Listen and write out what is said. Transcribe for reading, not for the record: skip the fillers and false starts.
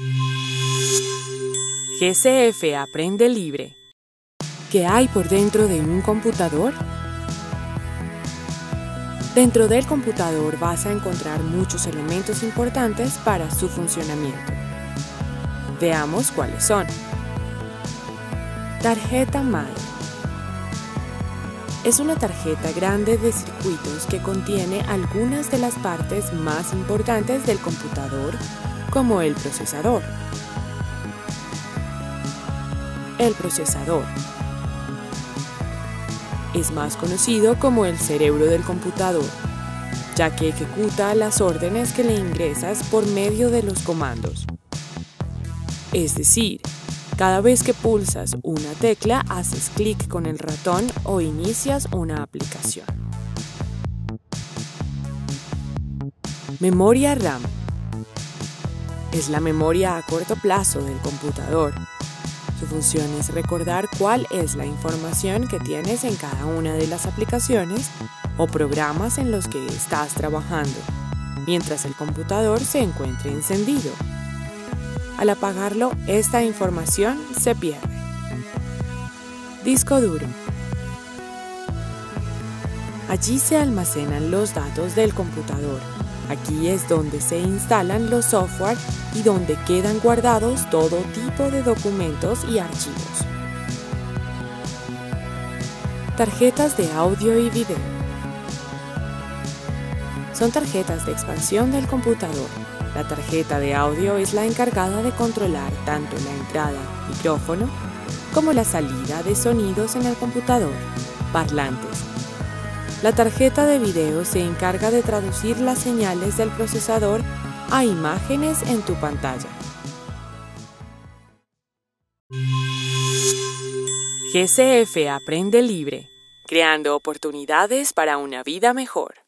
GCF Aprende Libre. ¿Qué hay por dentro de un computador? Dentro del computador vas a encontrar muchos elementos importantes para su funcionamiento. Veamos cuáles son. Tarjeta madre. Es una tarjeta grande de circuitos que contiene algunas de las partes más importantes del computador, como el procesador. El procesador es más conocido como el cerebro del computador, ya que ejecuta las órdenes que le ingresas por medio de los comandos. Es decir, cada vez que pulsas una tecla, haces clic con el ratón o inicias una aplicación. Memoria RAM. Es la memoria a corto plazo del computador. Su función es recordar cuál es la información que tienes en cada una de las aplicaciones o programas en los que estás trabajando, mientras el computador se encuentre encendido. Al apagarlo, esta información se pierde. Disco duro. Allí se almacenan los datos del computador. Aquí es donde se instalan los software y donde quedan guardados todo tipo de documentos y archivos. Tarjetas de audio y video. Son tarjetas de expansión del computador. La tarjeta de audio es la encargada de controlar tanto la entrada, micrófono, como la salida de sonidos en el computador, parlantes. La tarjeta de video se encarga de traducir las señales del procesador a imágenes en tu pantalla. GCF Aprende Libre, creando oportunidades para una vida mejor.